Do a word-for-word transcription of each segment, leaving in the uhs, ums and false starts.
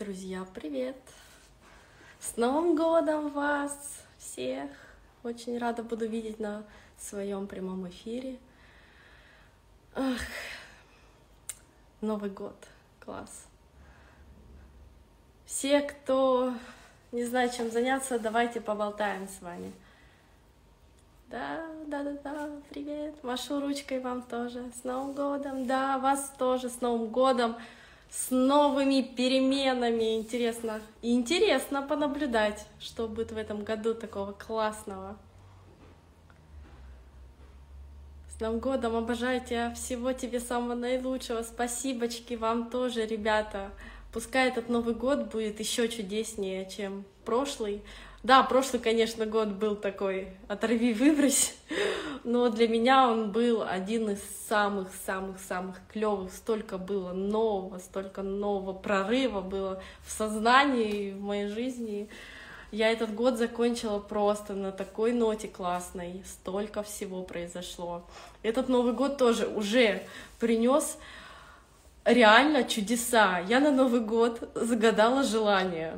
Друзья, привет! С Новым годом вас всех! Очень рада буду видеть на своем прямом эфире. Ах, Новый год, класс! Все, кто не знает, чем заняться, давайте поболтаем с вами. Да, да, да, да, привет! Машу ручкой вам тоже. С Новым годом! Да, вас тоже с Новым годом! С новыми переменами. Интересно. И интересно понаблюдать, что будет в этом году такого классного. С Новым годом, обожаю тебя, всего тебе самого наилучшего. Спасибочки вам тоже, ребята. Пускай этот Новый год будет еще чудеснее, чем прошлый. Да, прошлый, конечно, год был такой оторви-выбрось, но для меня он был один из самых-самых-самых клевых. Столько было нового, столько нового прорыва было в сознании, в моей жизни. Я этот год закончила просто на такой ноте классной. Столько всего произошло. Этот Новый год тоже уже принес реально чудеса. Я на Новый год загадала желание.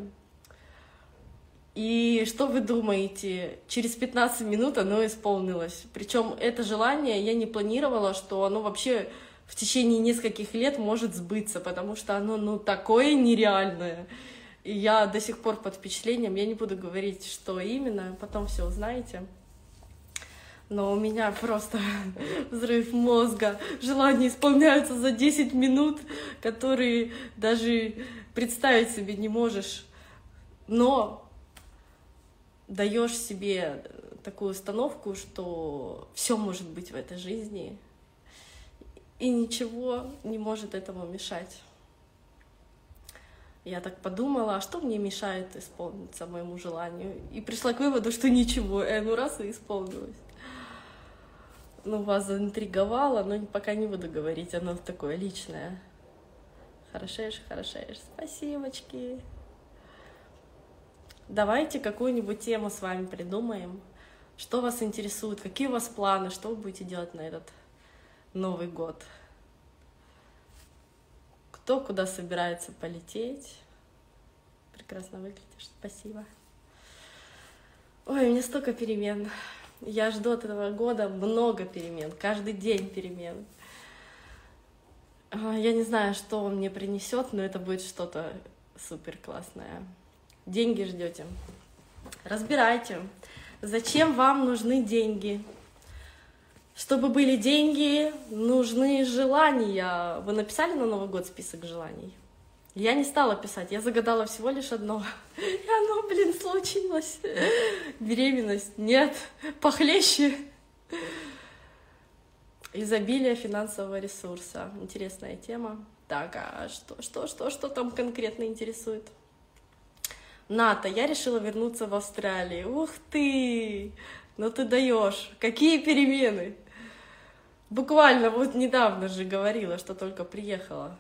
И что вы думаете, через пятнадцать минут оно исполнилось. Причем это желание я не планировала, что оно вообще в течение нескольких лет может сбыться, потому что оно ну такое нереальное. И я до сих пор под впечатлением, я не буду говорить, что именно, потом все узнаете. Но у меня просто взрыв мозга, желания исполняются за десять минут, которые даже представить себе не можешь. Но даешь себе такую установку, что все может быть в этой жизни, и ничего не может этому мешать. Я так подумала, а что мне мешает исполниться моему желанию? И пришла к выводу, что ничего, и ну раз и исполнилось. Ну, вас заинтриговало, но пока не буду говорить, оно такое личное. Хорошеешь, хорошеешь. Спасибочки. Давайте какую-нибудь тему с вами придумаем. Что вас интересует, какие у вас планы, что вы будете делать на этот Новый год? Кто куда собирается полететь? Прекрасно выглядишь, спасибо. Ой, у меня столько перемен. Я жду от этого года много перемен, каждый день перемен. Я не знаю, что он мне принесет, но это будет что-то супер классное. Деньги ждете? Разбирайте. Зачем вам нужны деньги? Чтобы были деньги, нужны желания. Вы написали на Новый год список желаний? Я не стала писать, я загадала всего лишь одно. И оно, блин, случилось. Беременность? Нет. Похлеще. Изобилие финансового ресурса. Интересная тема. Так, а что, что, что, что там конкретно интересует? Ната, я решила вернуться в Австралию. Ух ты! Ну ты даешь. Какие перемены? Буквально вот недавно же говорила, что только приехала.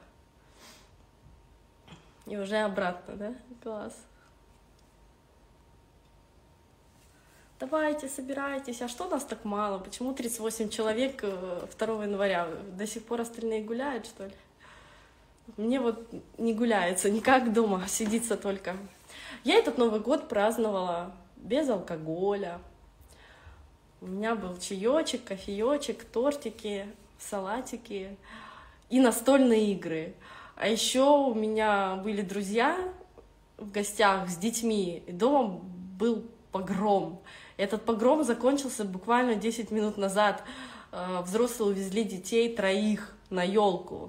И уже обратно, да? Класс. Давайте, собирайтесь. А что нас так мало? Почему тридцать восемь человек второго января? До сих пор остальные гуляют, что ли? Мне вот не гуляется, никак дома, сидится только. Я этот Новый год праздновала без алкоголя. У меня был чаечек, кофеечек, тортики, салатики и настольные игры. А еще у меня были друзья в гостях с детьми, и дома был погром. Этот погром закончился буквально десять минут назад. Взрослые увезли детей троих на елку.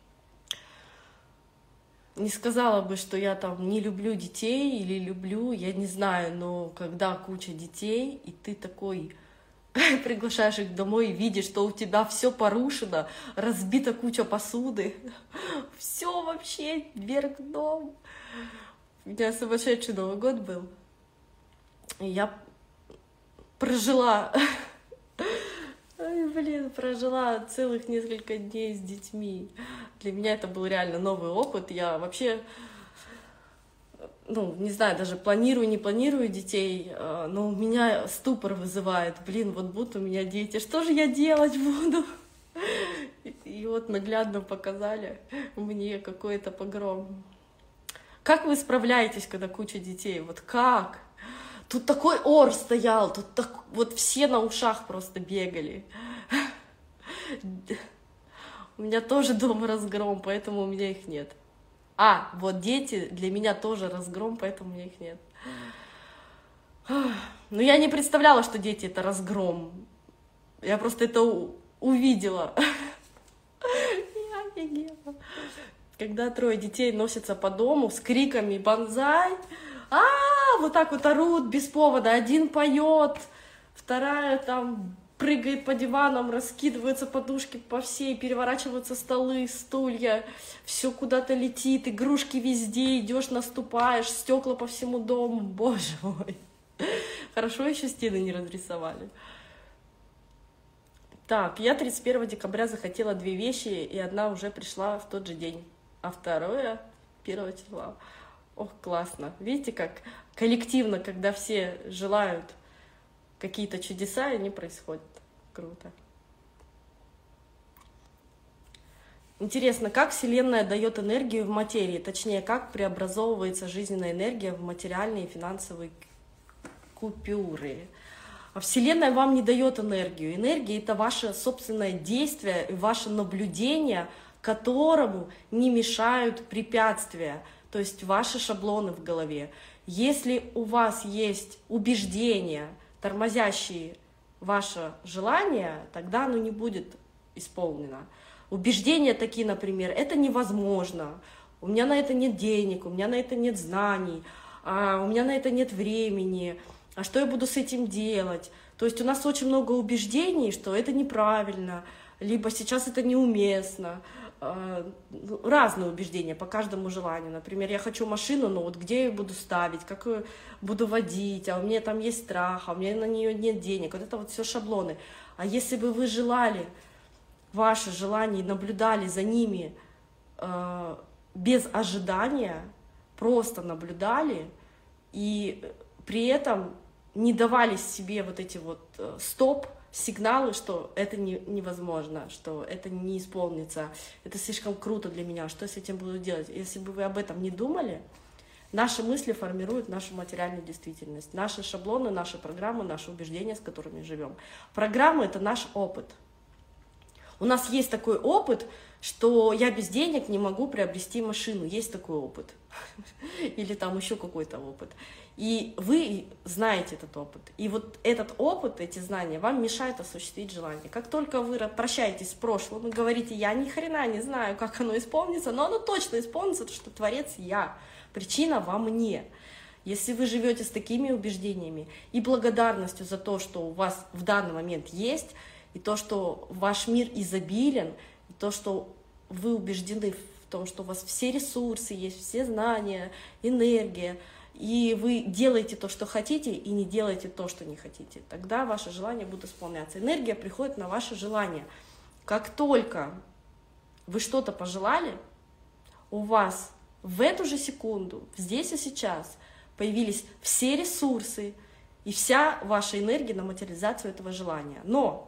Не сказала бы, что я там не люблю детей или люблю, я не знаю, но когда куча детей, и ты такой приглашаешь их домой и видишь, что у тебя все порушено, разбита куча посуды, все вообще вверх дном. У меня сумасшедший Новый год был. И я прожила, ой, блин, прожила целых несколько дней с детьми. Для меня это был реально новый опыт. Я вообще, ну, не знаю, даже планирую, не планирую детей, но у меня ступор вызывает. Блин, вот будут у меня дети, что же я делать буду? И вот наглядно показали мне какой-то погром. Как вы справляетесь, когда куча детей? Вот как? Тут такой ор стоял, тут так, вот все на ушах просто бегали. У меня тоже дома разгром, поэтому у меня их нет. А, вот дети для меня тоже разгром, поэтому у меня их нет. Но я не представляла, что дети — это разгром. Я просто это увидела. Я офигела. Когда трое детей носятся по дому с криками «Банзай!», а, вот так вот орут без повода. Один поет, вторая там прыгает по диванам, раскидываются подушки по всей, переворачиваются столы, стулья, все куда-то летит, игрушки везде, идешь, наступаешь, стекла по всему дому. Боже мой. Хорошо еще стены не разрисовали. Так, я тридцать первого декабря захотела две вещи, и одна уже пришла в тот же день, а второе первого числа. Ох, классно. Видите, как коллективно, когда все желают какие-то чудеса, они происходят. Круто. Интересно, как Вселенная дает энергию в материи, точнее, как преобразовывается жизненная энергия в материальные и финансовые купюры. А Вселенная вам не дает энергию. Энергия — это ваше собственное действие и ваше наблюдение, которому не мешают препятствия, то есть ваши шаблоны в голове. Если у вас есть убеждения, тормозящие ваше желание, тогда оно не будет исполнено. Убеждения такие, например, это невозможно, у меня на это нет денег, у меня на это нет знаний, а у меня на это нет времени, а что я буду с этим делать? То есть у нас очень много убеждений, что это неправильно, либо сейчас это неуместно. Разные убеждения по каждому желанию. Например, я хочу машину, но вот где я ее буду ставить, как ее буду водить, а у меня там есть страх, а у меня на нее нет денег. Вот это вот все шаблоны. А если бы вы желали ваши желания и наблюдали за ними э, без ожидания, просто наблюдали и при этом не давали себе вот эти вот э, стоп, сигналы, что это не, невозможно, что это не исполнится, это слишком круто для меня, что я с этим буду делать. Если бы вы об этом не думали, наши мысли формируют нашу материальную действительность, наши шаблоны, наши программы, наши убеждения, с которыми живем. Программы — это наш опыт. У нас есть такой опыт, что я без денег не могу приобрести машину, есть такой опыт. Или там еще какой-то опыт. И вы знаете этот опыт. И вот этот опыт, эти знания вам мешают осуществить желание. Как только вы прощаетесь с прошлым и говорите: я ни хрена не знаю, как оно исполнится, но оно точно исполнится, потому что Творец я. Причина во мне. Если вы живете с такими убеждениями и благодарностью за то, что у вас в данный момент есть, и то, что ваш мир изобилен, и то, что вы убеждены в том, что у вас все ресурсы есть, все знания, энергия, и вы делаете то, что хотите, и не делаете то, что не хотите, тогда ваши желания будут исполняться. Энергия приходит на ваши желания. Как только вы что-то пожелали, у вас в эту же секунду, здесь и сейчас, появились все ресурсы и вся ваша энергия на материализацию этого желания. Но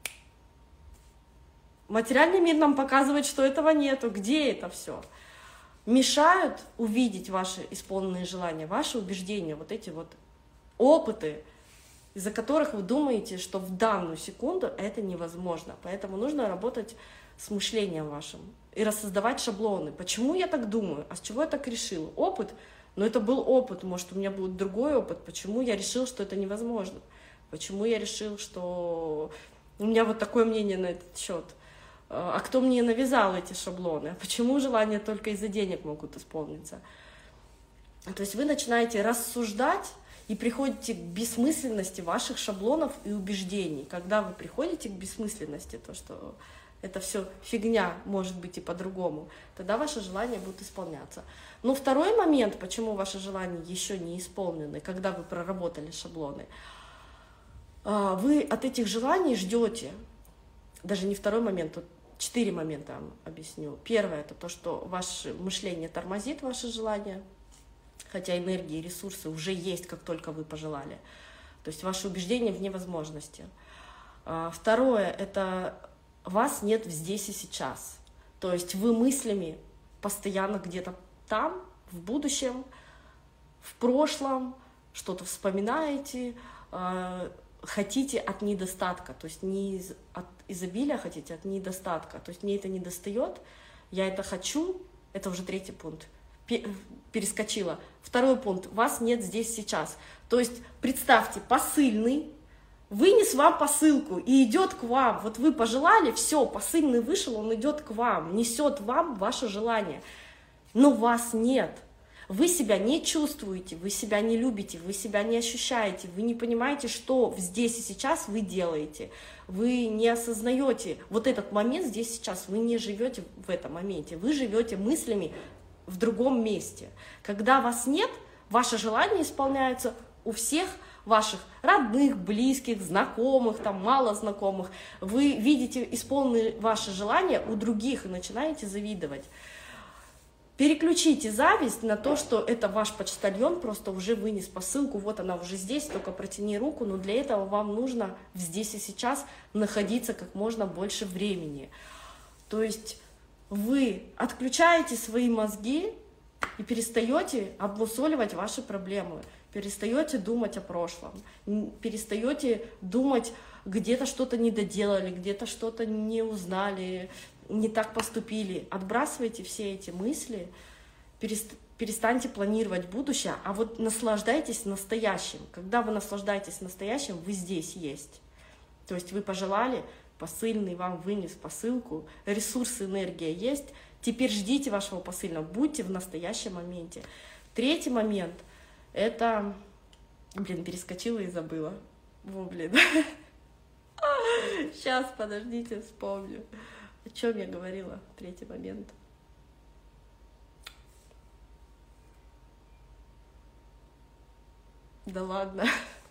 материальный мир нам показывает, что этого нету. Где это все? Мешают увидеть ваши исполненные желания, ваши убеждения, вот эти вот опыты, из-за которых вы думаете, что в данную секунду это невозможно. Поэтому нужно работать с мышлением вашим и рассоздавать шаблоны. Почему я так думаю? А с чего я так решил? Опыт? Но это был опыт, может, у меня будет другой опыт. Почему я решил, что это невозможно? Почему я решил, что у меня вот такое мнение на этот счет? А кто мне навязал эти шаблоны? Почему желания только из-за денег могут исполниться? То есть вы начинаете рассуждать и приходите к бессмысленности ваших шаблонов и убеждений. Когда вы приходите к бессмысленности, то, что это все фигня, может быть и по-другому, тогда ваши желания будут исполняться. Но второй момент, почему ваши желания еще не исполнены, когда вы проработали шаблоны, вы от этих желаний ждете. Даже не второй момент, тут четыре момента объясню. Первое — это то, что ваше мышление тормозит ваши желания, хотя энергии и ресурсы уже есть, как только вы пожелали. То есть ваше убеждение в невозможности. Второе — это вас нет здесь и сейчас. То есть вы мыслями постоянно где-то там, в будущем, в прошлом, что-то вспоминаете, э, хотите от недостатка, то есть не из, от изобилия хотите, от недостатка. То есть мне это не достает, я это хочу, это уже третий пункт, перескочила. Второй пункт, вас нет здесь сейчас. То есть представьте, посыльный вынес вам посылку и идет к вам. Вот вы пожелали, все, посыльный вышел, он идет к вам, несет вам ваше желание. Но вас нет. Вы себя не чувствуете, вы себя не любите, вы себя не ощущаете, вы не понимаете, что здесь и сейчас вы делаете. Вы не осознаете вот этот момент здесь и сейчас, вы не живете в этом моменте, вы живете мыслями в другом месте. Когда вас нет, ваши желания исполняются у всех ваших родных, близких, знакомых, там мало знакомых. Вы видите исполненные ваши желания у других и начинаете завидовать. Переключите зависть на то, что это ваш почтальон просто уже вынес посылку, вот она уже здесь, только протяни руку, но для этого вам нужно здесь и сейчас находиться как можно больше времени. То есть вы отключаете свои мозги и перестаете обмусоливать ваши проблемы, перестаете думать о прошлом, перестаете думать, где-то что-то не доделали, где-то что-то не узнали, не так поступили. Отбрасывайте все эти мысли, перестаньте планировать будущее, а вот наслаждайтесь настоящим. Когда вы наслаждаетесь настоящим, вы здесь есть. То есть вы пожелали, посыльный вам вынес посылку, ресурс, энергия есть, теперь ждите вашего посыльного, будьте в настоящем моменте. Третий момент — это... Блин, перескочила и забыла. Во, блин. Сейчас, подождите, вспомню. О чем я говорила? Третий момент. Да ладно.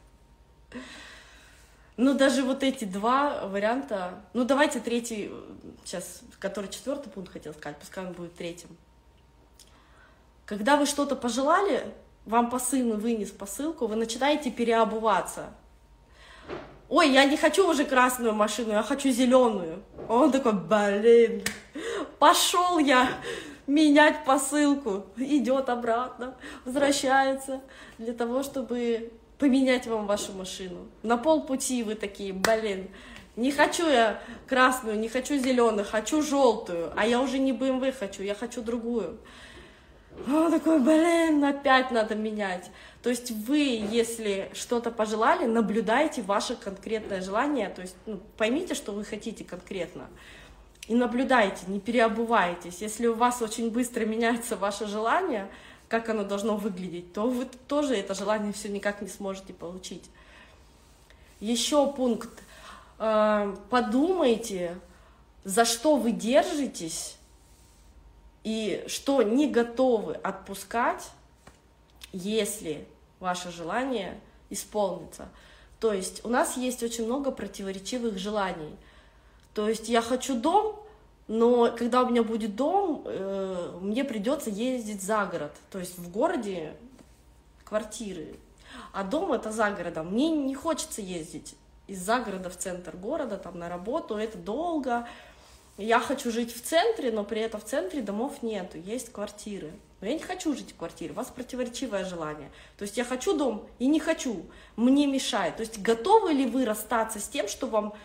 Ну, даже вот эти два варианта... Ну, давайте третий, сейчас, который четвертый пункт хотел сказать, пускай он будет третьим. Когда вы что-то пожелали, вам посыльный вынес посылку, вы начинаете переобуваться. Ой, я не хочу уже красную машину, я хочу зеленую. Он такой, блин, пошел я менять посылку. Идет обратно, возвращается для того, чтобы поменять вам вашу машину. На полпути вы такие, блин, не хочу я красную, не хочу зеленую, хочу желтую, а я уже не бэ эм вэ хочу, я хочу другую. Он такой, блин, опять надо менять. То есть вы, если что-то пожелали, наблюдайте ваше конкретное желание, то есть ну, поймите, что вы хотите конкретно, и наблюдайте, не переобувайтесь. Если у вас очень быстро меняется ваше желание, как оно должно выглядеть, то вы тоже это желание все никак не сможете получить. Еще пункт. Подумайте, за что вы держитесь и что не готовы отпускать, если ваше желание исполнится. То есть у нас есть очень много противоречивых желаний. То есть я хочу дом, но когда у меня будет дом, э, мне придется ездить за город. То есть в городе квартиры, а дом это за городом. Мне не хочется ездить из загорода в центр города, там на работу, это долго. Я хочу жить в центре, но при этом в центре домов нету, есть квартиры. Но я не хочу жить в квартире, у вас противоречивое желание. То есть я хочу дом и не хочу, мне мешает. То есть готовы ли вы расстаться с тем, что вам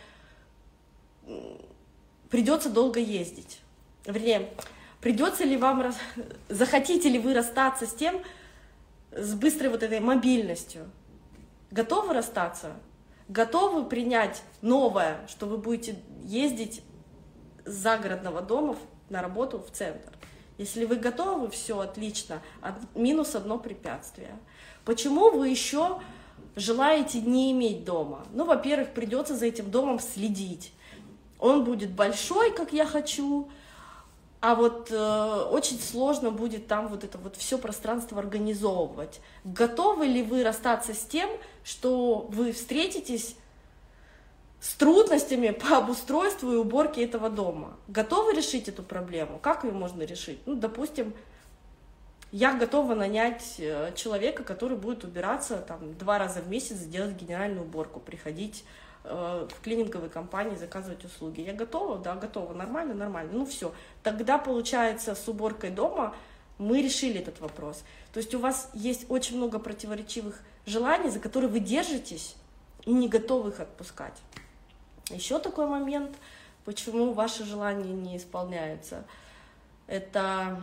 придется долго ездить? Вернее, придется ли вам, захотите ли вы расстаться с тем, с быстрой вот этой мобильностью? Готовы расстаться? Готовы принять новое, что вы будете ездить с загородного дома на работу в центр? Если вы готовы, все отлично. Минус одно препятствие. Почему вы еще желаете не иметь дома? Ну, во-первых, придется за этим домом следить. Он будет большой, как я хочу, а вот э, очень сложно будет там вот это вот все пространство организовывать. Готовы ли вы расстаться с тем, что вы встретитесь с трудностями по обустройству и уборке этого дома? Готовы решить эту проблему? Как ее можно решить? Ну, допустим, я готова нанять человека, который будет убираться там, два раза в месяц, делать генеральную уборку, приходить э, в клининговые компании, заказывать услуги. Я готова? Да, готова. Нормально? Нормально. Ну все. Тогда, получается, с уборкой дома Мы решили этот вопрос. То есть у вас есть очень много противоречивых желаний, за которые вы держитесь и не готовы их отпускать. Еще такой момент, почему ваши желания не исполняются. Это...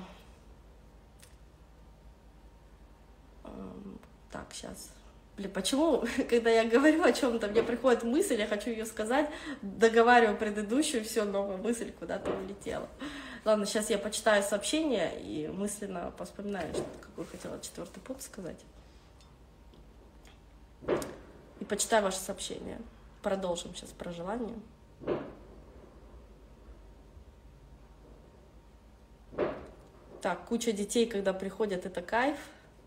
Так, сейчас... Блин, почему, когда я говорю о чем-то, мне приходит мысль, я хочу ее сказать, договариваю предыдущую, все, новая мысль куда-то улетела. Ладно, сейчас я почитаю сообщение и мысленно поспоминаю, какой хотела четвертый пункт сказать. И почитаю ваше сообщение. Продолжим сейчас про желание. Так, куча детей, когда приходят, это кайф.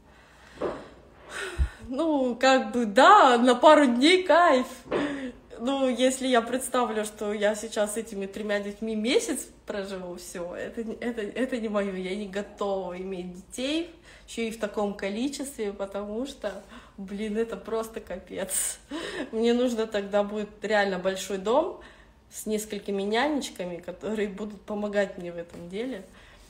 Ну, как бы, да, на пару дней кайф. Ну, если я представлю, что я сейчас с этими тремя детьми месяц проживу, все, это, это, это не мое, я не готова иметь детей, еще и в таком количестве, потому что, блин, это просто капец. Мне нужно тогда будет реально большой дом с несколькими нянечками, которые будут помогать мне в этом деле.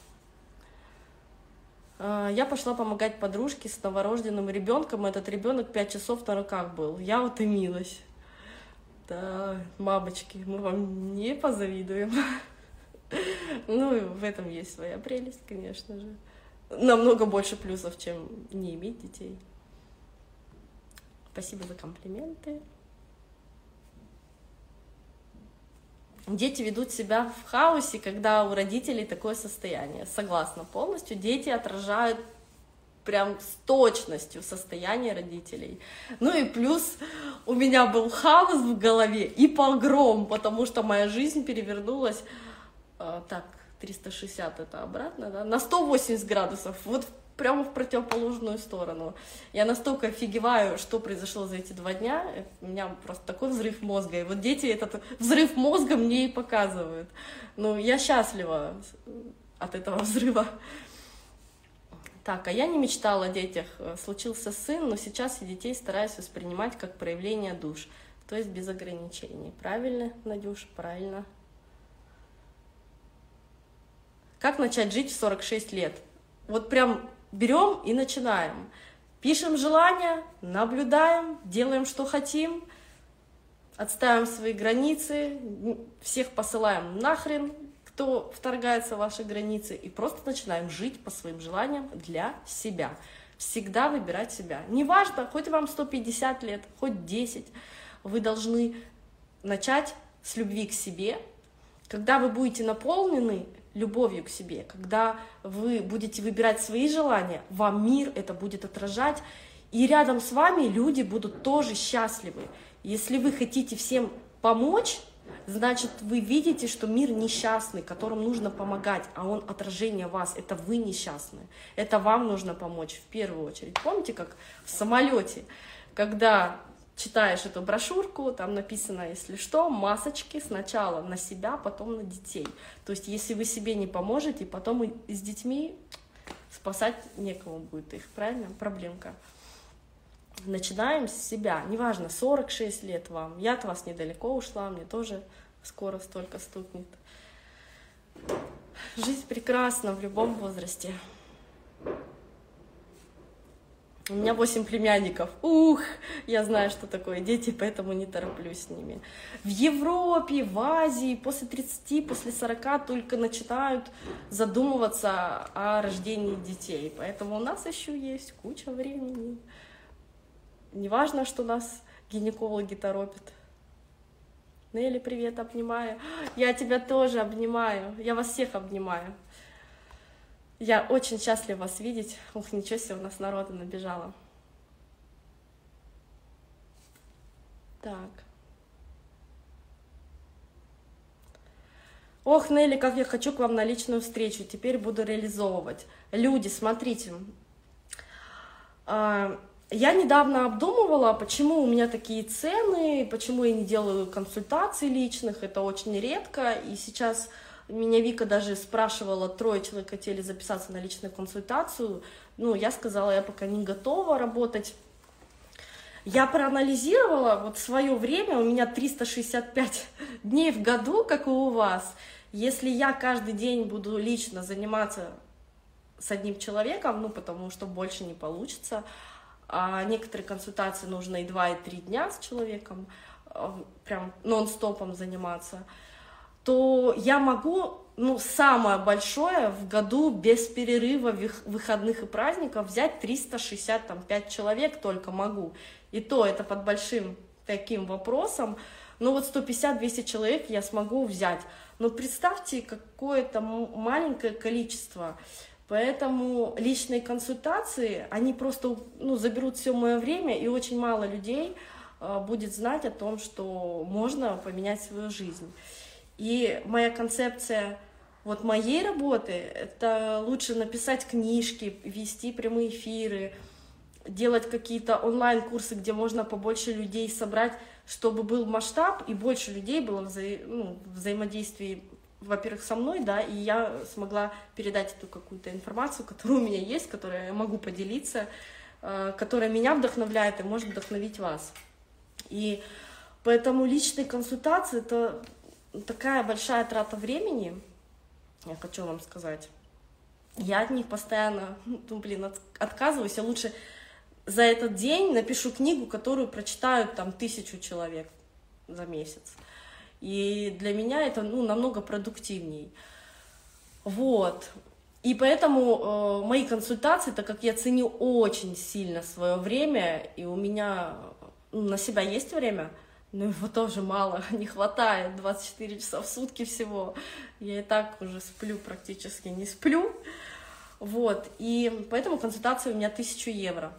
Я пошла помогать подружке с новорожденным ребенком. Этот ребенок пять часов на руках был. Я утомилась. Да, мамочки, мы вам не позавидуем. Ну, и в этом есть своя прелесть, конечно же. Намного больше плюсов, чем не иметь детей. Спасибо за комплименты. Дети ведут себя в хаосе, когда у родителей такое состояние. Согласна полностью. Дети отражают прям с точностью состояние родителей. Ну и плюс у меня был хаос в голове и погром, потому что моя жизнь перевернулась, э, так, триста шестьдесят это обратно, да, на сто восемьдесят градусов, вот прямо в противоположную сторону. Я настолько офигеваю, что произошло за эти два дня, у меня просто такой взрыв мозга, и вот дети этот взрыв мозга мне и показывают. Ну, я счастлива от этого взрыва. Так, а я не мечтала о детях. Случился сын, но сейчас я детей стараюсь воспринимать как проявление душ, то есть без ограничений. Правильно, Надюш, правильно. Как начать жить в сорок шесть лет? Вот прям берем и начинаем. Пишем желания, наблюдаем, делаем, что хотим, отставим свои границы, всех посылаем нахрен, кто вторгается в ваши границы, и просто начинаем жить по своим желаниям для себя. Всегда выбирать себя. Неважно, хоть вам сто пятьдесят лет, хоть десять, вы должны начать с любви к себе. Когда вы будете наполнены любовью к себе, когда вы будете выбирать свои желания, вам мир это будет отражать, и рядом с вами люди будут тоже счастливы. Если вы хотите всем помочь, значит, вы видите, что мир несчастный, которому нужно помогать, а он отражение вас, это вы несчастны, это вам нужно помочь в первую очередь. Помните, как в самолете, когда читаешь эту брошюрку, там написано, если что, масочки сначала на себя, потом на детей. То есть, если вы себе не поможете, потом и с детьми спасать некому будет их, правильно? Проблемка. Начинаем с себя. Неважно, сорок шесть лет вам. Я от вас недалеко ушла, мне тоже скоро столько стукнет. Жизнь прекрасна в любом возрасте. У меня восемь племянников. Ух, я знаю, что такое дети, поэтому не тороплюсь с ними. В Европе, в Азии после тридцати, после сорока только начинают задумываться о рождении детей. Поэтому у нас еще есть куча времени. Неважно, что нас гинекологи торопят. Нелли, привет, обнимаю. Я тебя тоже обнимаю. Я вас всех обнимаю. Я очень счастлива вас видеть. Ух, ничего себе, у нас народу набежало. Так. Ох, Нелли, как я хочу к вам на личную встречу. Теперь буду реализовывать. Люди, смотрите. Я недавно обдумывала, почему у меня такие цены, почему я не делаю консультаций личных. Это очень редко. И сейчас... Меня Вика даже спрашивала, трое человек хотели записаться на личную консультацию. Ну, я сказала, я пока не готова работать. Я проанализировала вот свое время, у меня триста шестьдесят пять дней в году, как и у вас. Если я каждый день буду лично заниматься с одним человеком, ну, потому что больше не получится. А некоторые консультации нужно и два, и три дня с человеком, прям нон-стопом заниматься, то я могу, ну, самое большое в году без перерыва выходных и праздников взять триста шестьдесят пять человек только могу. И то это под большим таким вопросом. Ну вот сто пятьдесят — двести человек я смогу взять. Но представьте, какое-то маленькое количество. Поэтому личные консультации, они просто, ну, заберут все мое время, и очень мало людей э, будет знать о том, что можно поменять свою жизнь. И моя концепция вот моей работы — это лучше написать книжки, вести прямые эфиры, делать какие-то онлайн-курсы, где можно побольше людей собрать, чтобы был масштаб и больше людей было вза... ну, в взаимодействии, во-первых, со мной, да, и я смогла передать эту какую-то информацию, которая у меня есть, которой я могу поделиться, которая меня вдохновляет и может вдохновить вас. И поэтому личные консультации — это такая большая трата времени, я хочу вам сказать. Я от них постоянно, ну, блин, от, отказываюсь, я лучше за этот день напишу книгу, которую прочитают там тысячу человек за месяц. И для меня это, ну, намного продуктивней. Вот. И поэтому э, мои консультации, так как я ценю очень сильно свое время, и у меня, ну, на себя есть время, но его тоже мало, не хватает, двадцать четыре часа в сутки всего. Я и так уже сплю, практически не сплю. Вот. И поэтому консультация у меня тысяча евро.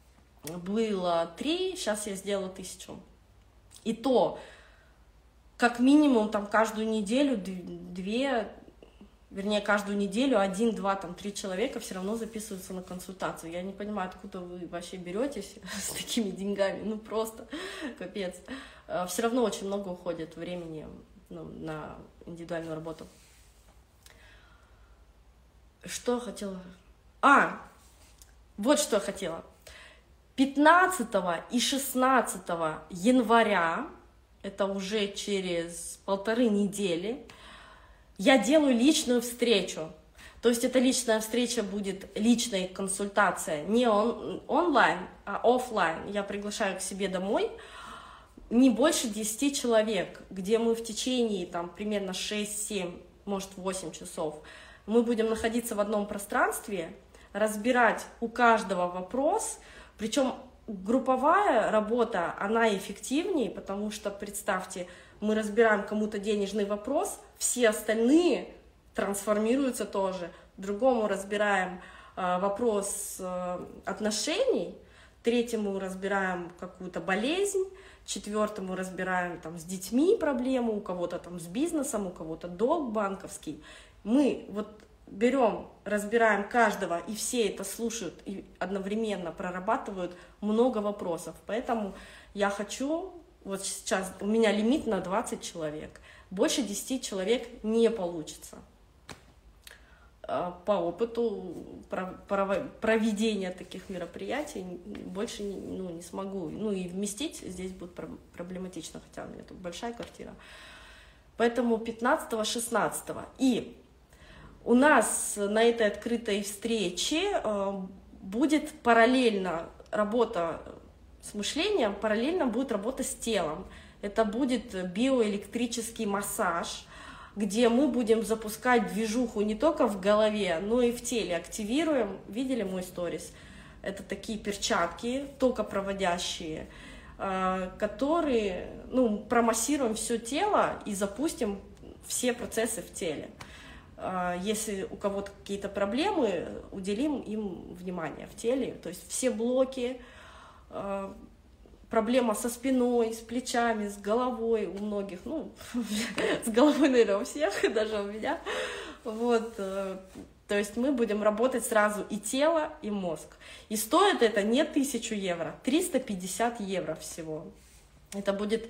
Было три, сейчас я сделала тысячу. И то, как минимум, там каждую неделю две, вернее, каждую неделю один, два, там три человека все равно записываются на консультацию. Я не понимаю, откуда вы вообще беретесь с такими деньгами, ну просто капец. Все равно очень много уходит времени, ну, на индивидуальную работу. Что я хотела? А, вот что я хотела. пятнадцатого и шестнадцатого января, это уже через полторы недели, я делаю личную встречу. То есть эта личная встреча будет личная консультация, не он, онлайн, а офлайн. Я приглашаю к себе домой не больше десяти человек, где мы в течение там примерно шесть-семь, может восемь часов мы будем находиться в одном пространстве, разбирать у каждого вопрос. Причем групповая работа, она эффективнее, потому что, представьте, мы разбираем кому-то денежный вопрос, все остальные трансформируются тоже. Другому разбираем э, вопрос э, отношений, третьему разбираем какую-то болезнь, четвертому разбираем там с детьми проблему, у кого-то там с бизнесом, у кого-то долг банковский. Мы вот берем, разбираем каждого, и все это слушают и одновременно прорабатывают много вопросов. Поэтому я хочу, вот сейчас у меня лимит на двадцать человек, больше десяти человек не получится. По опыту проведения таких мероприятий больше не, ну, не смогу. Ну и вместить здесь будет проблематично, хотя у меня тут большая квартира. Поэтому пятнадцатого-шестнадцатого. И у нас на этой открытой встрече будет параллельно работа с мышлением, параллельно будет работа с телом. Это будет биоэлектрический массаж, где мы будем запускать движуху не только в голове, но и в теле. Активируем, видели мой сторис? Это такие перчатки, токопроводящие, которые, ну, промассируем все тело и запустим все процессы в теле. Если у кого-то какие-то проблемы, уделим им внимание в теле. То есть все блоки, проблема со спиной, с плечами, с головой у многих, ну, с головой, наверное, у всех, даже у меня. Вот, то есть мы будем работать сразу и тело, и мозг. И стоит это не тысячу евро, триста пятьдесят евро всего. Это будет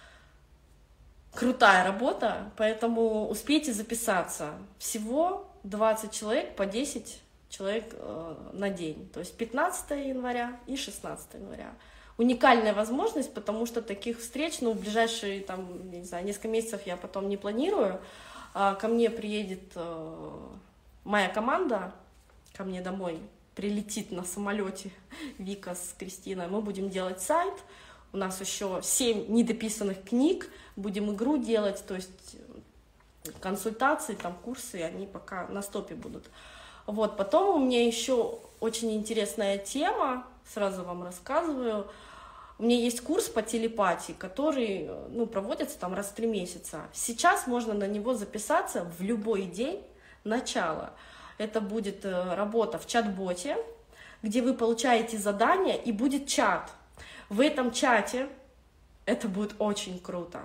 крутая работа, поэтому успейте записаться. Всего двадцать человек, по десять человек э, на день. То есть пятнадцатого января и шестнадцатого января. Уникальная возможность, потому что таких встреч, ну, в ближайшие, там, не знаю, несколько месяцев я потом не планирую. А ко мне приедет э, моя команда, ко мне домой прилетит на самолете Вика с Кристиной, мы будем делать сайт. У нас еще семь недописанных книг, будем игру делать, то есть консультации, там курсы, они пока на стопе будут. Вот, потом у меня еще очень интересная тема, сразу вам рассказываю. У меня есть курс по телепатии, который, ну, проводится там раз в три месяца. Сейчас можно на него записаться в любой день начала. Это будет работа в чат-боте, где вы получаете задания, и будет чат. В этом чате это будет очень круто.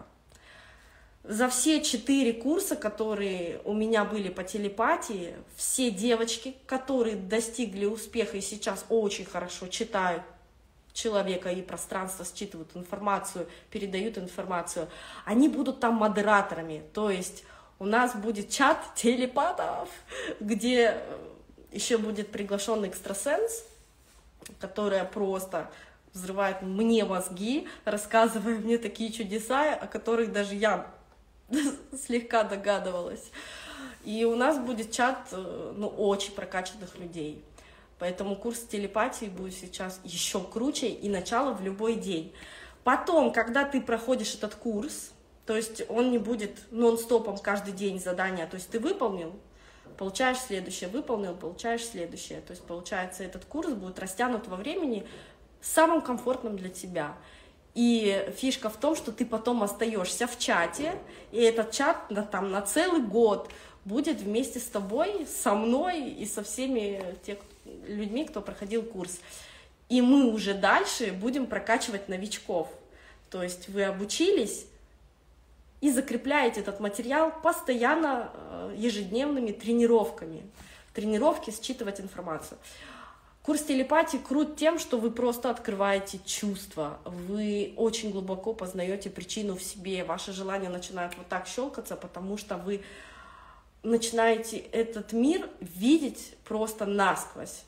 За все четыре курса, которые у меня были по телепатии, все девочки, которые достигли успеха и сейчас очень хорошо читают человека и пространство, считывают информацию, передают информацию, они будут там модераторами. То есть у нас будет чат телепатов, где еще будет приглашенный экстрасенс, которая просто взрывает мне мозги, рассказывая мне такие чудеса, о которых даже я слегка догадывалась. И у нас будет чат, ну, очень прокачанных людей. Поэтому курс телепатии будет сейчас еще круче, и начало в любой день. Потом, когда ты проходишь этот курс, то есть он не будет нон-стопом каждый день задания, то есть ты выполнил, получаешь следующее, выполнил, получаешь следующее. То есть получается, этот курс будет растянут во времени самым комфортным для тебя. И фишка в том, что ты потом остаешься в чате, и этот чат на, там, на целый год будет вместе с тобой, со мной и со всеми тех людьми, кто проходил курс. И мы уже дальше будем прокачивать новичков. То есть вы обучились и закрепляете этот материал постоянно ежедневными тренировками. Тренировки считывать информацию. Курс телепатии крут тем, что вы просто открываете чувства, вы очень глубоко познаете причину в себе, ваши желания начинают вот так щелкаться, потому что вы начинаете этот мир видеть просто насквозь.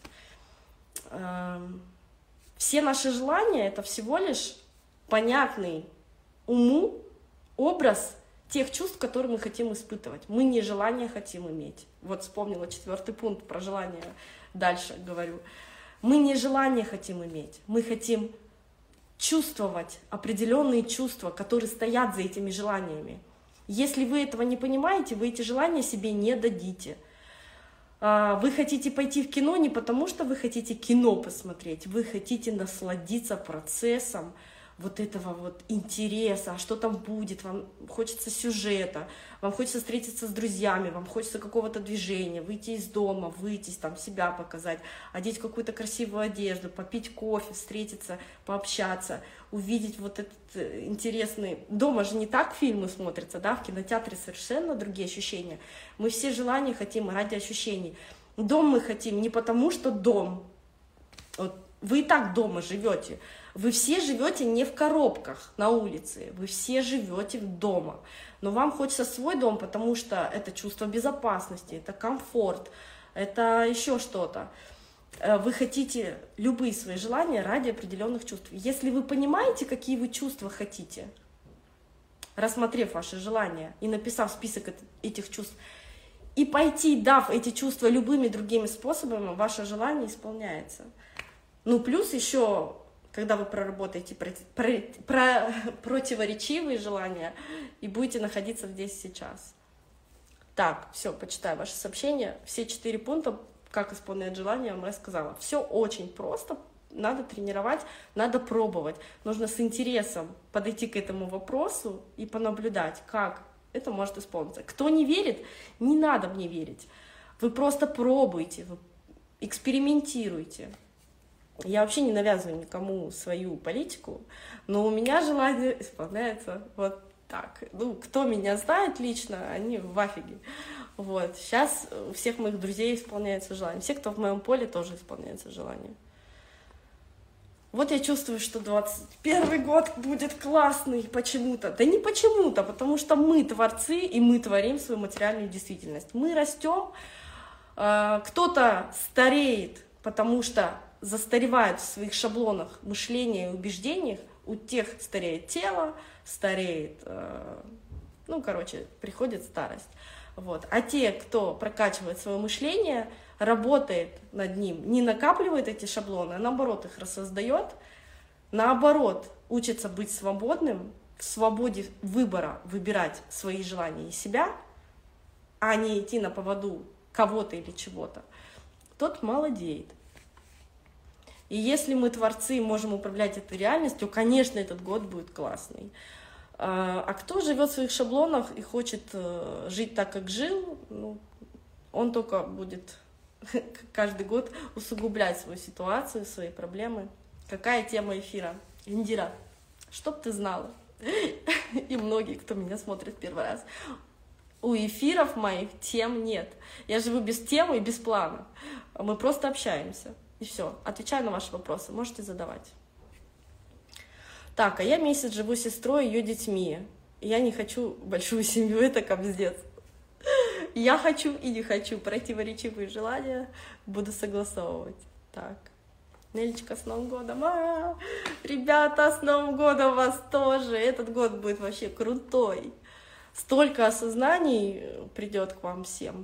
Все наши желания — это всего лишь понятный уму образ тех чувств, которые мы хотим испытывать. Мы не желания хотим иметь. Вот вспомнила четвертый пункт про желание, дальше говорю. Мы не желания хотим иметь, мы хотим чувствовать определенные чувства, которые стоят за этими желаниями. Если вы этого не понимаете, вы эти желания себе не дадите. Вы хотите пойти в кино не потому, что вы хотите кино посмотреть, вы хотите насладиться процессом вот этого вот интереса, а что там будет, вам хочется сюжета, вам хочется встретиться с друзьями, вам хочется какого-то движения, выйти из дома, выйти, там, себя показать, одеть какую-то красивую одежду, попить кофе, встретиться, пообщаться, увидеть вот этот интересный... Дома же не так фильмы смотрятся, да, в кинотеатре совершенно другие ощущения. Мы все желания хотим ради ощущений. Дом мы хотим не потому, что дом, вот вы и так дома живете. Вы все живете не в коробках на улице, вы все живете дома. Но вам хочется свой дом, потому что это чувство безопасности, это комфорт, это еще что-то. Вы хотите любые свои желания ради определенных чувств. Если вы понимаете, какие вы чувства хотите, рассмотрев ваши желания и написав список этих чувств, и пойти, дав эти чувства любыми другими способами, ваше желание исполняется. Ну, плюс еще, когда вы проработаете про, про, про, противоречивые желания и будете находиться здесь сейчас. Так, все, почитаю ваши сообщения. Все четыре пункта, как исполнять желание, я вам рассказала. Все очень просто, надо тренировать, надо пробовать. Нужно с интересом подойти к этому вопросу и понаблюдать, как это может исполниться. Кто не верит, не надо мне верить. Вы просто пробуйте, вы экспериментируйте. Я вообще не навязываю никому свою политику, но у меня желание исполняется вот так. Ну, кто меня знает лично, они в афиге. Вот. Сейчас у всех моих друзей исполняется желание. Все, кто в моем поле, тоже исполняется желание. Вот я чувствую, что двадцать первый год будет классный почему-то. Да не почему-то, потому что мы творцы, и мы творим свою материальную действительность. Мы растем, кто-то стареет, потому что застаревают в своих шаблонах мышления и убеждениях, у тех стареет тело, стареет, э, ну, короче, приходит старость. Вот. А те, кто прокачивает свое мышление, работает над ним, не накапливает эти шаблоны, а наоборот их рассоздает, наоборот учится быть свободным, в свободе выбора выбирать свои желания и себя, а не идти на поводу кого-то или чего-то, тот молодеет. И если мы, творцы, можем управлять этой реальностью, конечно, этот год будет классный. А кто живет в своих шаблонах и хочет жить так, как жил, ну, он только будет каждый год усугублять свою ситуацию, свои проблемы. Какая тема эфира? Индира, чтоб ты знала, и многие, кто меня смотрит первый раз, у эфиров моих тем нет. Я живу без темы и без плана. Мы просто общаемся. И все. Отвечаю на ваши вопросы. Можете задавать. Так, а я месяц живу с сестрой и ее детьми. Я не хочу большую семью, это капздец. Я хочу и не хочу. Противоречивые желания буду согласовывать. Так. Нелечка, с Новым годом! А-а-а! Ребята, с Новым годом вас тоже! Этот год будет вообще крутой. Столько осознаний придет к вам всем.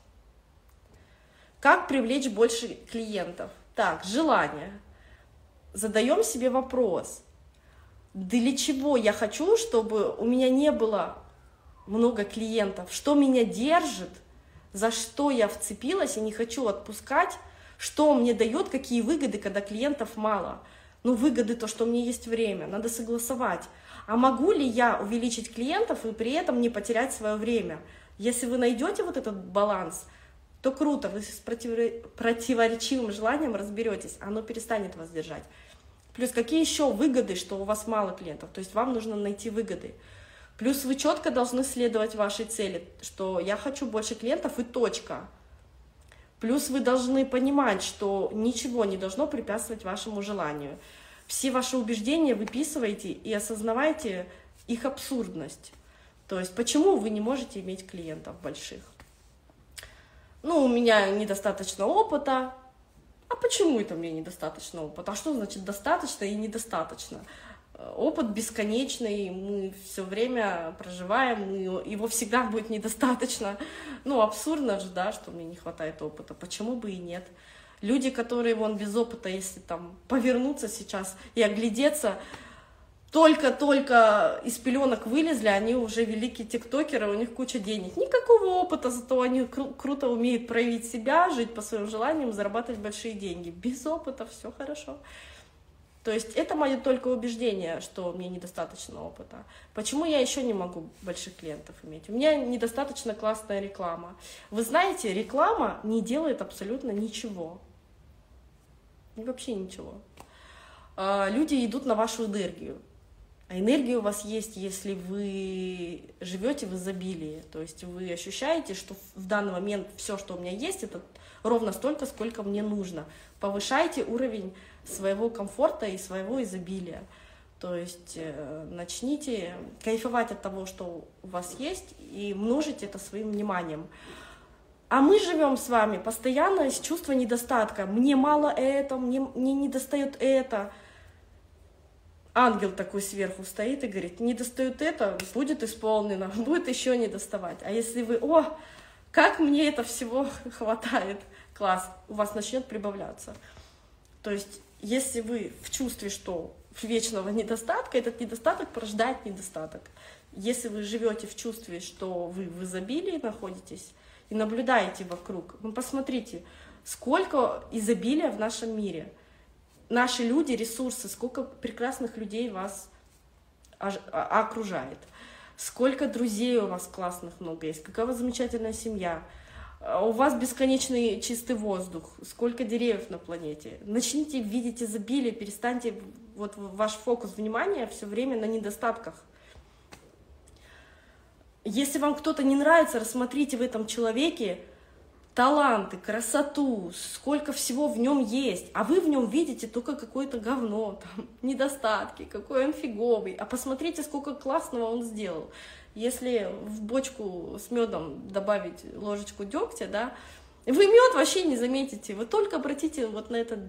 Как привлечь больше клиентов? Так, желание. Задаем себе вопрос. Для чего я хочу, чтобы у меня не было много клиентов? Что меня держит? За что я вцепилась и не хочу отпускать? Что мне дает, какие выгоды, когда клиентов мало? Ну, выгоды то, что у меня есть время, надо согласовать. А могу ли я увеличить клиентов и при этом не потерять свое время? Если вы найдете вот этот баланс, то круто, вы с противоречивым желанием разберетесь, оно перестанет вас держать. Плюс какие еще выгоды, что у вас мало клиентов? То есть вам нужно найти выгоды. Плюс вы четко должны следовать вашей цели, что я хочу больше клиентов и точка. Плюс вы должны понимать, что ничего не должно препятствовать вашему желанию. Все ваши убеждения выписывайте и осознавайте их абсурдность. То есть почему вы не можете иметь клиентов больших? Ну, у меня недостаточно опыта. А почему это у меня недостаточно опыта? А что значит достаточно и недостаточно? Опыт бесконечный, мы все время проживаем, его всегда будет недостаточно. Ну, абсурдно же, да, что мне не хватает опыта. Почему бы и нет? Люди, которые вон без опыта, если там повернуться сейчас и оглядеться, только-только из пеленок вылезли, они уже великие тиктокеры, у них куча денег. Никакого опыта, зато они кру- круто умеют проявить себя, жить по своим желаниям, зарабатывать большие деньги. Без опыта все хорошо. То есть это мое только убеждение, что мне недостаточно опыта. Почему я еще не могу больших клиентов иметь? У меня недостаточно классная реклама. Вы знаете, реклама не делает абсолютно ничего. И вообще ничего. Люди идут на вашу энергию. А энергия у вас есть, если вы живете в изобилии. То есть вы ощущаете, что в данный момент все, что у меня есть, это ровно столько, сколько мне нужно. Повышайте уровень своего комфорта и своего изобилия. То есть э, начните кайфовать от того, что у вас есть, и множить это своим вниманием. А мы живем с вами постоянно с чувством недостатка. Мне мало это, мне, мне не достает это. Ангел такой сверху стоит и говорит, не достает это, будет исполнено, будет еще не доставать. А если вы, о, как мне это всего хватает, класс, у вас начнет прибавляться. То есть, если вы в чувстве, что вечного недостатка, этот недостаток порождает недостаток. Если вы живете в чувстве, что вы в изобилии находитесь и наблюдаете вокруг, ну посмотрите, сколько изобилия в нашем мире. Наши люди, ресурсы, сколько прекрасных людей вас окружает, сколько друзей у вас классных много есть, какая у вас замечательная семья, у вас бесконечный чистый воздух, сколько деревьев на планете. Начните видеть изобилие, перестаньте вот ваш фокус внимания все время на недостатках. Если вам кто-то не нравится, рассмотрите в этом человеке таланты, красоту, сколько всего в нем есть, а вы в нем видите только какое-то говно, там, недостатки, какой он фиговый, а посмотрите, сколько классного он сделал. Если в бочку с медом добавить ложечку дегтя, да, вы мед вообще не заметите, вы только обратите вот на, это,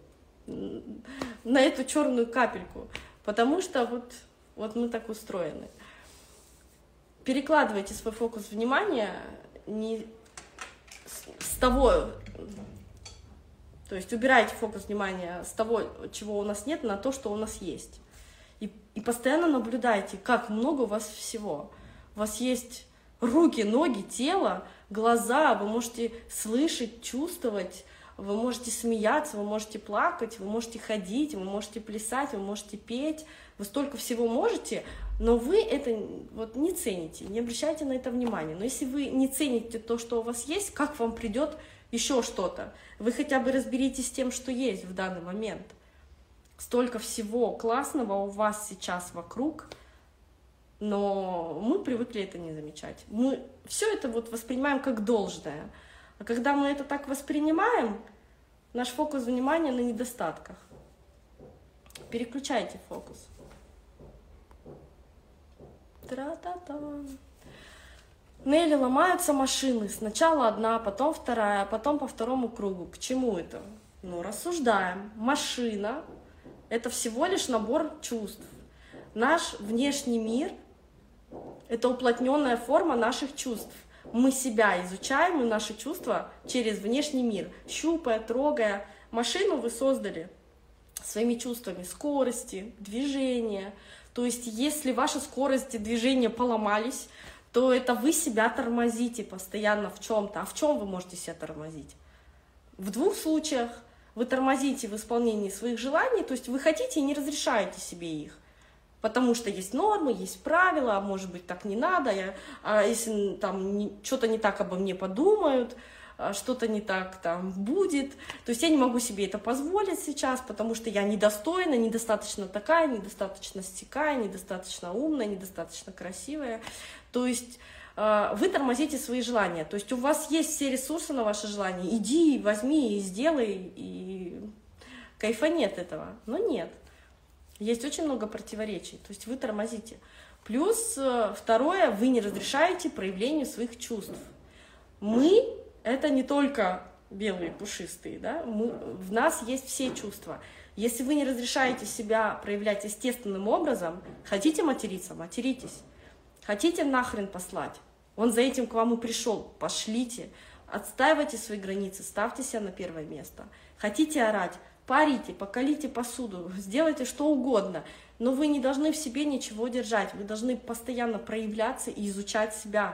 на эту черную капельку, потому что вот, вот мы так устроены. Перекладывайте свой фокус внимания не с того, То есть убирайте фокус внимания с того, чего у нас нет, на то, что у нас есть. И, и постоянно наблюдайте, как много у вас всего. У вас есть руки, ноги, тело, глаза, вы можете слышать, чувствовать, вы можете смеяться, вы можете плакать, вы можете ходить, вы можете плясать, вы можете петь. Вы столько всего можете, но вы это вот не цените, не обращайте на это внимания. Но если вы не цените то, что у вас есть, как вам придет еще что-то? Вы хотя бы разберитесь с тем, что есть в данный момент. Столько всего классного у вас сейчас вокруг, но мы привыкли это не замечать. Мы все это вот воспринимаем как должное. А когда мы это так воспринимаем, наш фокус внимания на недостатках. Переключайте фокус. Тра-та-та. Нелли, ломаются машины. Сначала одна, потом вторая, потом по второму кругу. К чему это? Ну, рассуждаем. Машина — это всего лишь набор чувств. Наш внешний мир — это уплотненная форма наших чувств. Мы себя изучаем и наши чувства через внешний мир. Щупая, трогая. Машину вы создали своими чувствами скорости, движения. То есть, если ваша скорость и движение поломались, то это вы себя тормозите постоянно в чем-то. А в чем вы можете себя тормозить? В двух случаях. Вы тормозите в исполнении своих желаний, то есть вы хотите и не разрешаете себе их. Потому что есть нормы, есть правила, а может быть так не надо, я, а если там что-то не так обо мне подумают, что-то не так там будет. То есть я не могу себе это позволить сейчас, потому что я недостойна, недостаточно такая, недостаточно стекая, недостаточно умная, недостаточно красивая. То есть вы тормозите свои желания. То есть у вас есть все ресурсы на ваши желания. Иди, возьми и сделай, и кайфа нет этого. Но нет. Есть очень много противоречий. То есть вы тормозите. Плюс второе, вы не разрешаете проявлению своих чувств. Мы — это не только белые, пушистые, да? Мы, в нас есть все чувства. Если вы не разрешаете себя проявлять естественным образом, хотите материться — материтесь. Хотите нахрен послать? Он за этим к вам и пришел. Пошлите. Отстаивайте свои границы, ставьте себя на первое место. Хотите орать? Парите, покалите посуду, сделайте что угодно. Но вы не должны в себе ничего держать. Вы должны постоянно проявляться и изучать себя.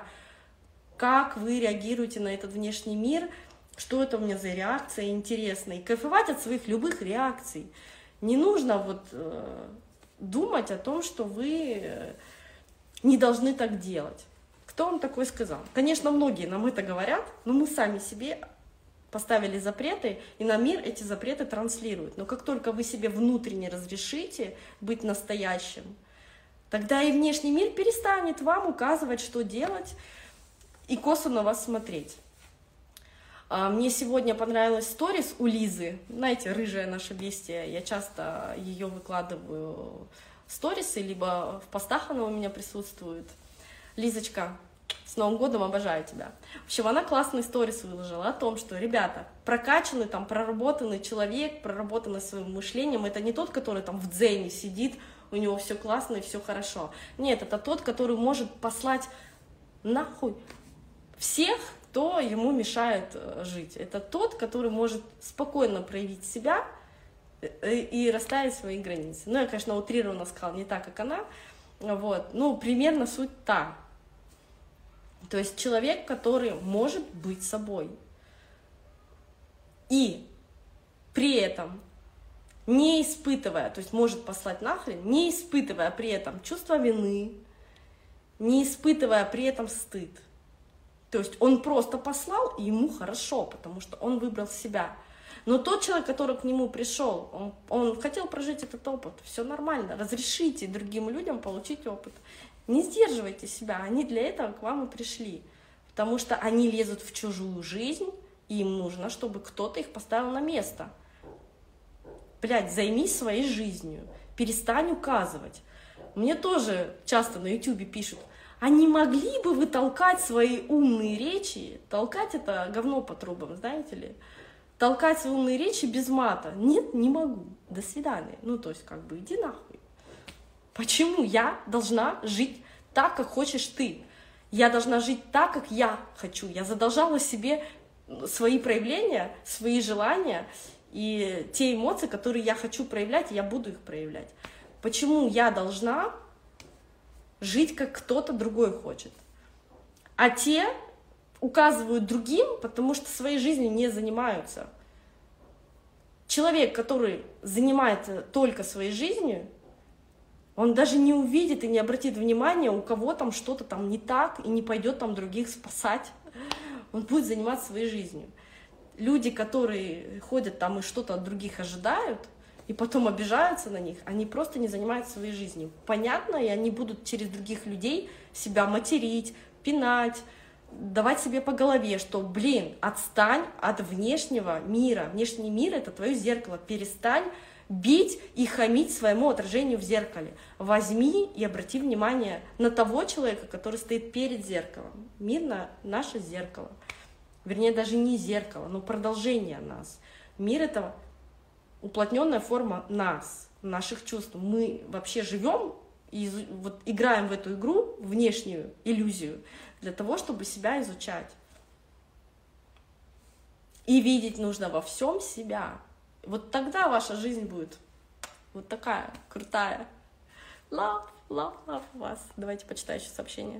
Как вы реагируете на этот внешний мир, что это у меня за реакция интересная. И кайфовать от своих любых реакций. Не нужно вот э, думать о том, что вы не должны так делать. Кто вам такое сказал? Конечно, многие нам это говорят, но мы сами себе поставили запреты, и на мир эти запреты транслируют. Но как только вы себе внутренне разрешите быть настоящим, тогда и внешний мир перестанет вам указывать, что делать, и косо на вас смотреть. Мне сегодня понравилась сторис у Лизы. Знаете, рыжая наша бестия. Я часто ее выкладываю в сторисы, либо в постах она у меня присутствует. Лизочка, с Новым годом, обожаю тебя. В общем, она классный сторис выложила о том, что, ребята, прокачанный, там, проработанный человек, проработанный своим мышлением, это не тот, который там в дзене сидит, у него все классно и все хорошо. Нет, это тот, который может послать нахуй всех, кто ему мешает жить. Это тот, который может спокойно проявить себя и расставить свои границы. Ну, я, конечно, утрированно сказала, не так, как она, вот, ну, примерно суть та. То есть человек, который может быть собой. И при этом не испытывая, то есть может послать нахрен, не испытывая при этом чувство вины, не испытывая при этом стыд. То есть он просто послал, и ему хорошо, потому что он выбрал себя. Но тот человек, который к нему пришел, он, он хотел прожить этот опыт, все нормально. Разрешите другим людям получить опыт. Не сдерживайте себя, они для этого к вам и пришли. Потому что они лезут в чужую жизнь, и им нужно, чтобы кто-то их поставил на место. Блядь, займись своей жизнью, перестань указывать. Мне тоже часто на ютубе пишут, а не могли бы вы толкать свои умные речи? Толкать — это говно по трубам, знаете ли? Толкать свои умные речи без мата. Нет, не могу. До свидания. Ну, то есть, как бы, иди нахуй. Почему я должна жить так, как хочешь ты? Я должна жить так, как я хочу. Я задолжала себе свои проявления, свои желания и те эмоции, которые я хочу проявлять, я буду их проявлять. Почему я должна жить, как кто-то другой хочет? А те указывают другим, потому что своей жизнью не занимаются. Человек, который занимается только своей жизнью, он даже не увидит и не обратит внимания, у кого там что-то там не так, и не пойдет там других спасать. Он будет заниматься своей жизнью. Люди, которые ходят там и что-то от других ожидают, и потом обижаются на них, они просто не занимаются своей жизнью. Понятно, и они будут через других людей себя материть, пинать, давать себе по голове, что, блин, отстань от внешнего мира. Внешний мир — это твое зеркало. Перестань бить и хамить своему отражению в зеркале. Возьми и обрати внимание на того человека, который стоит перед зеркалом. Мир — наше зеркало. Вернее, даже не зеркало, но продолжение нас. Мир — это уплотненная форма нас, наших чувств. Мы вообще живем и вот играем в эту игру, внешнюю иллюзию, для того, чтобы себя изучать. И видеть нужно во всем себя. Вот тогда ваша жизнь будет вот такая крутая. Love, love, love вас. Давайте почитаю еще сообщение.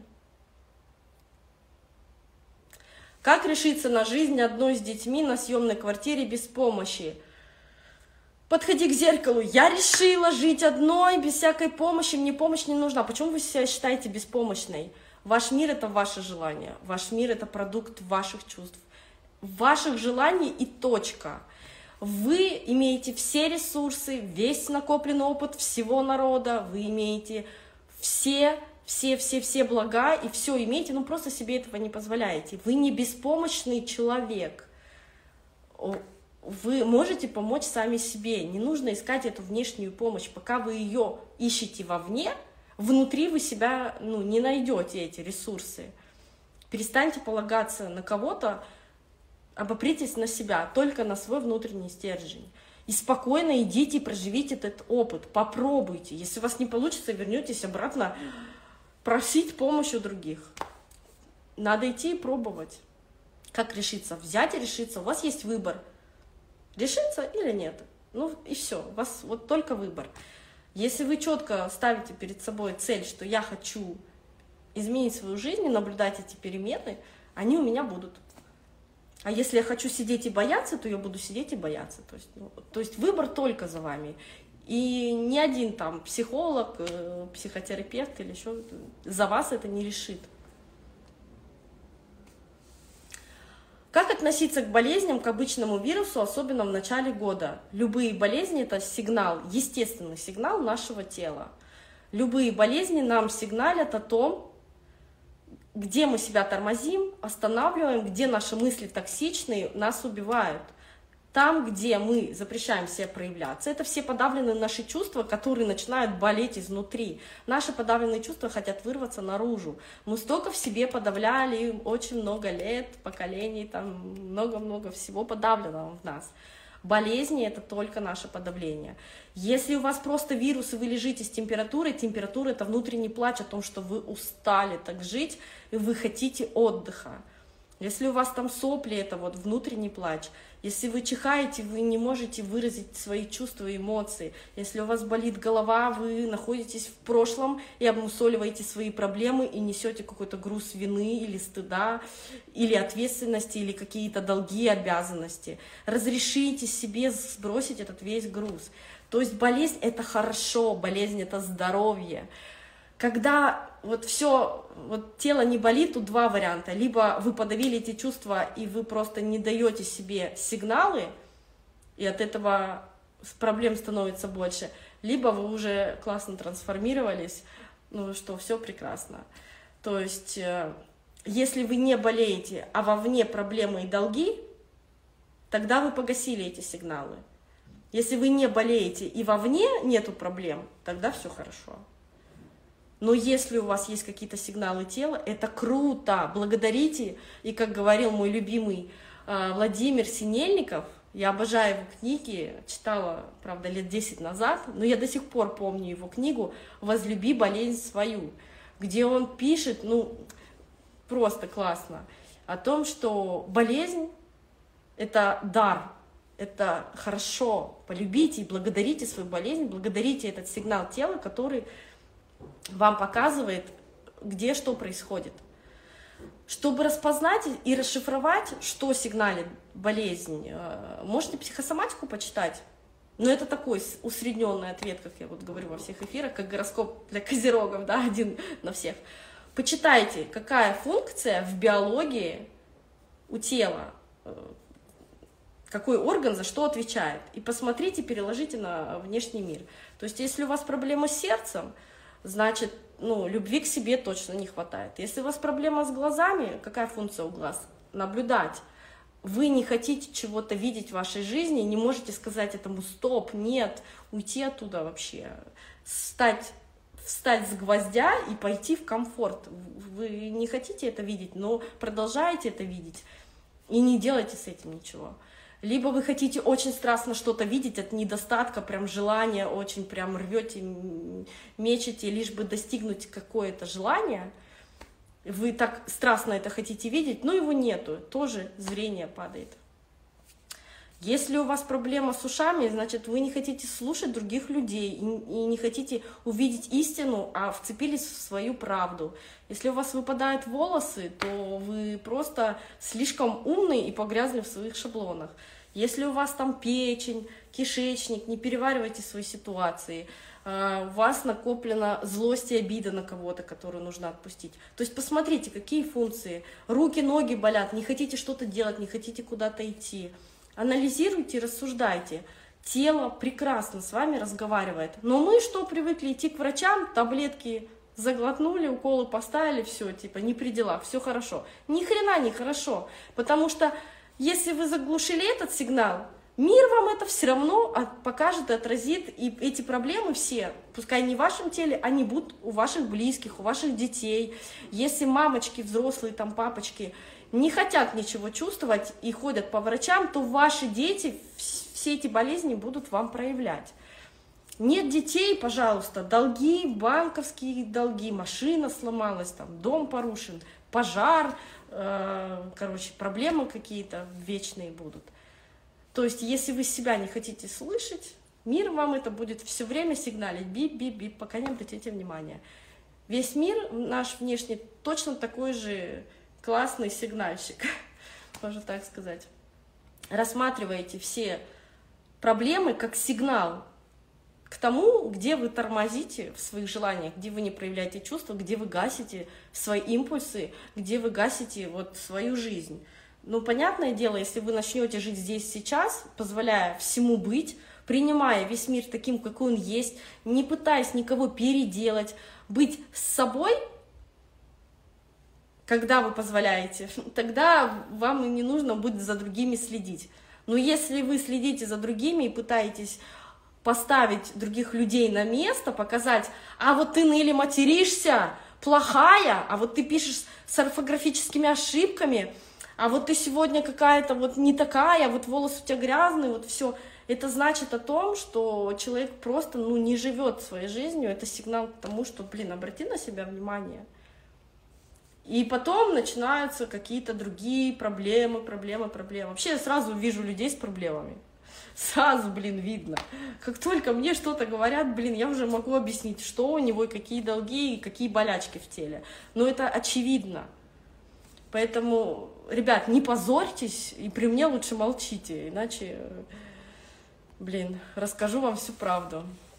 Как решиться на жизнь одной с детьми на съемной квартире без помощи? Подходи к зеркалу. Я решила жить одной, без всякой помощи, мне помощь не нужна. Почему вы себя считаете беспомощной? Ваш мир — это ваше желание. Ваш мир — это продукт ваших чувств, ваших желаний и точка. Вы имеете все ресурсы, весь накопленный опыт всего народа, вы имеете все, все, все, все блага и все имеете, но просто себе этого не позволяете. Вы не беспомощный человек. Вы можете помочь сами себе. Не нужно искать эту внешнюю помощь. Пока вы ее ищете вовне, внутри вы себя ну, не найдете, эти ресурсы. Перестаньте полагаться на кого-то, обопритесь на себя, только на свой внутренний стержень. И спокойно идите и проживите этот опыт, попробуйте. Если у вас не получится, вернетесь обратно просить помощи у других. Надо идти и пробовать. Как решиться? Взять и решиться. У вас есть выбор. Решиться или нет? Ну и все, у вас вот только выбор. Если вы четко ставите перед собой цель, что я хочу изменить свою жизнь и наблюдать эти перемены, они у меня будут. А если я хочу сидеть и бояться, то я буду сидеть и бояться. То есть, ну, то есть выбор только за вами. И ни один там психолог, э, психотерапевт или еще за вас это не решит. Как относиться к болезням, к обычному вирусу, особенно в начале года? Любые болезни — это сигнал, естественный сигнал нашего тела. Любые болезни нам сигналят о том, где мы себя тормозим, останавливаем, где наши мысли токсичные, нас убивают. Там, где мы запрещаем себе проявляться, это все подавленные наши чувства, которые начинают болеть изнутри. Наши подавленные чувства хотят вырваться наружу. Мы столько в себе подавляли, очень много лет, поколений, там много-много всего подавленного в нас. Болезни — это только наше подавление. Если у вас просто вирус, и вы лежите с температурой, температура — это внутренний плач о том, что вы устали так жить, и вы хотите отдыха. Если у вас там сопли, это вот внутренний плач. Если вы чихаете, вы не можете выразить свои чувства и эмоции. Если у вас болит голова, вы находитесь в прошлом и обмусоливаете свои проблемы и несете какой-то груз вины или стыда, или ответственности, или какие-то долги, обязанности. Разрешите себе сбросить этот весь груз. То есть болезнь — это хорошо, болезнь — это здоровье. Когда вот все, вот тело не болит, тут два варианта. Либо вы подавили эти чувства, и вы просто не даете себе сигналы, и от этого проблем становится больше. Либо вы уже классно трансформировались, ну что, все прекрасно. То есть, если вы не болеете, а вовне проблемы и долги, тогда вы погасили эти сигналы. Если вы не болеете, и вовне нету проблем, тогда все хорошо. Но если у вас есть какие-то сигналы тела, это круто, благодарите. И как говорил мой любимый э, Владимир Синельников, я обожаю его книги, читала, правда, лет десять назад, но я до сих пор помню его книгу «Возлюби болезнь свою», где он пишет, ну, просто классно, о том, что болезнь Это дар, это хорошо. Полюбите и благодарите свою болезнь, благодарите этот сигнал тела, который вам показывает, где что происходит. Чтобы распознать и расшифровать, что сигналит болезнь, можете психосоматику почитать. Но это такой усредненный ответ, как я вот говорю во всех эфирах, как гороскоп для козерогов, да, один на всех. Почитайте, какая функция в биологии у тела, какой орган за что отвечает. И посмотрите, переложите на внешний мир. То есть, если у вас проблема с сердцем, значит, ну, любви к себе точно не хватает. Если у вас проблема с глазами, какая функция у глаз? Наблюдать. Вы не хотите чего-то видеть в вашей жизни, не можете сказать этому стоп, нет, уйти оттуда вообще, встать, встать с гвоздя и пойти в комфорт. Вы не хотите это видеть, но продолжаете это видеть и не делайте с этим ничего. Либо вы хотите очень страстно что-то видеть от недостатка, прям желания, очень прям рвете, мечете, лишь бы достигнуть какое-то желание. Вы так страстно это хотите видеть, но его нету, тоже зрение падает. Если у вас проблема с ушами, значит, вы не хотите слушать других людей и не хотите увидеть истину, а вцепились в свою правду. Если у вас выпадают волосы, то вы просто слишком умны и погрязли в своих шаблонах. Если у вас там печень, кишечник, не переваривайте свои ситуации. У вас накоплена злость и обида на кого-то, которую нужно отпустить. То есть посмотрите, какие функции. Руки, ноги болят, не хотите что-то делать, не хотите куда-то идти. Анализируйте, рассуждайте. Тело прекрасно с вами разговаривает. Но мы что, привыкли идти к врачам, таблетки заглотнули, уколы поставили, все, типа, не при делах, все хорошо. Ни хрена не хорошо, потому что если вы заглушили этот сигнал, мир вам это все равно покажет и отразит, и эти проблемы все, пускай не в вашем теле, они будут у ваших близких, у ваших детей. Если мамочки, взрослые, там, папочки не хотят ничего чувствовать и ходят по врачам, то ваши дети все эти болезни будут вам проявлять. Нет детей, пожалуйста, долги, банковские долги, машина сломалась, там, дом порушен, пожар, э, короче, проблемы какие-то вечные будут. То есть, если вы себя не хотите слышать, мир вам это будет все время сигналить, бип-бип-бип, пока не обратите внимания. Весь мир наш внешний точно такой же классный сигнальщик, можно так сказать. Рассматривайте все проблемы как сигнал к тому, где вы тормозите в своих желаниях, где вы не проявляете чувства, где вы гасите свои импульсы, где вы гасите вот свою жизнь. Ну, понятное дело, если вы начнете жить здесь сейчас, позволяя всему быть, принимая весь мир таким, какой он есть, не пытаясь никого переделать, быть с собой, когда вы позволяете, тогда вам и не нужно будет за другими следить. Но если вы следите за другими и пытаетесь поставить других людей на место, показать, а вот ты, Нелли, материшься, плохая, а вот ты пишешь с орфографическими ошибками, а вот ты сегодня какая-то вот не такая, вот волосы у тебя грязные, вот все. Это значит о том, что человек просто, ну, не живет своей жизнью. Это сигнал к тому, что, блин, обрати на себя внимание. И потом начинаются какие-то другие проблемы, проблемы, проблемы. Вообще я сразу вижу людей с проблемами. Сразу, блин, видно. Как только мне что-то говорят, блин, я уже могу объяснить, что у него, и какие долги, и какие болячки в теле. Но это очевидно. Поэтому, ребят, не позорьтесь, и при мне лучше молчите, иначе, блин, расскажу вам всю правду.